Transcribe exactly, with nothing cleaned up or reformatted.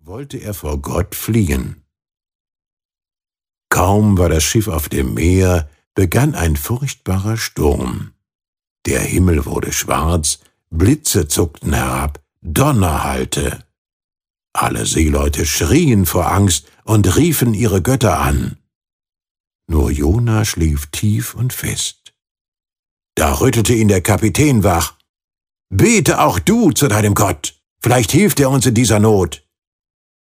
wollte er vor Gott fliehen. Kaum war das Schiff auf dem Meer, begann ein furchtbarer Sturm. Der Himmel wurde schwarz, Blitze zuckten herab, Donner hallte. Alle Seeleute schrien vor Angst und riefen ihre Götter an. Nur Jona schlief tief und fest. Da rüttelte ihn der Kapitän wach. »Bete auch du zu deinem Gott, vielleicht hilft er uns in dieser Not.«